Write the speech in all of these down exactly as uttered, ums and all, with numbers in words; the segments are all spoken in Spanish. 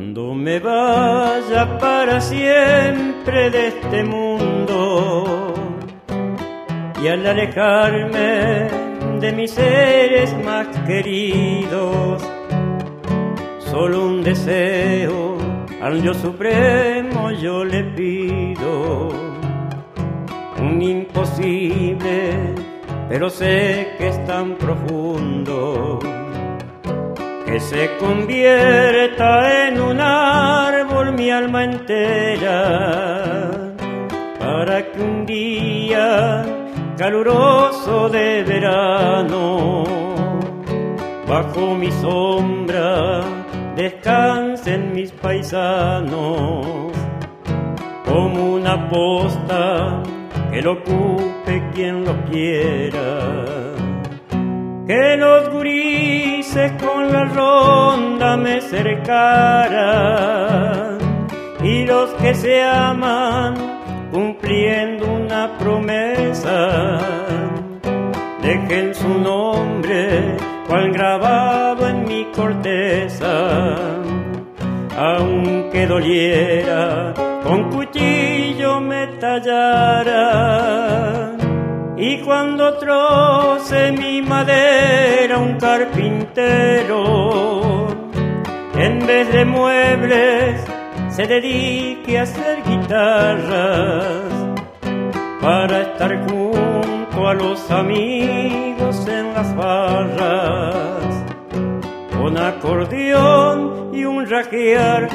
Cuando me vaya para siempre de este mundo y al alejarme de mis seres más queridos, solo un deseo al Dios Supremo yo le pido, un imposible, pero sé que es tan profundo, que se convierta en un árbol mi alma entera, para que un día caluroso de verano, bajo mi sombra descansen mis paisanos, como una posta que lo ocupe quien lo quiera. Que los gurises con la ronda me cercaran y los que se aman cumpliendo una promesa dejen su nombre cual grabado en mi corteza, aunque doliera con cuchillo me tallara. Y cuando troce mi madera un carpintero, en vez de muebles se dedique a hacer guitarras, para estar junto a los amigos en las barras, con acordeón y un rajear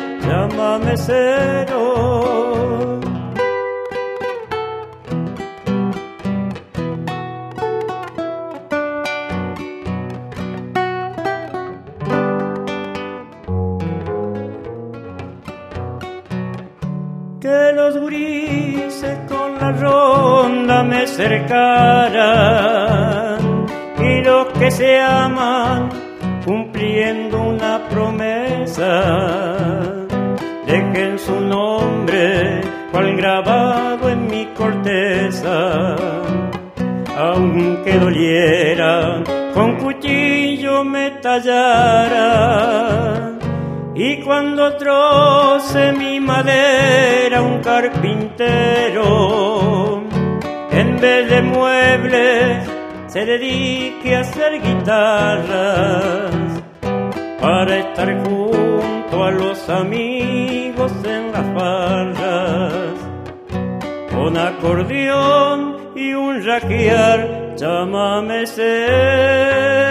chamamecero. Que los gurises con la ronda me cercaran y los que se aman cumpliendo una promesa dejen su nombre cual grabado en mi corteza, aunque doliera con cuchillo me tallara. Y cuando troce mi madera un carpintero, en vez de muebles se dedique a hacer guitarras, para estar junto a los amigos en las barras, con acordeón y un rajear chamamecero.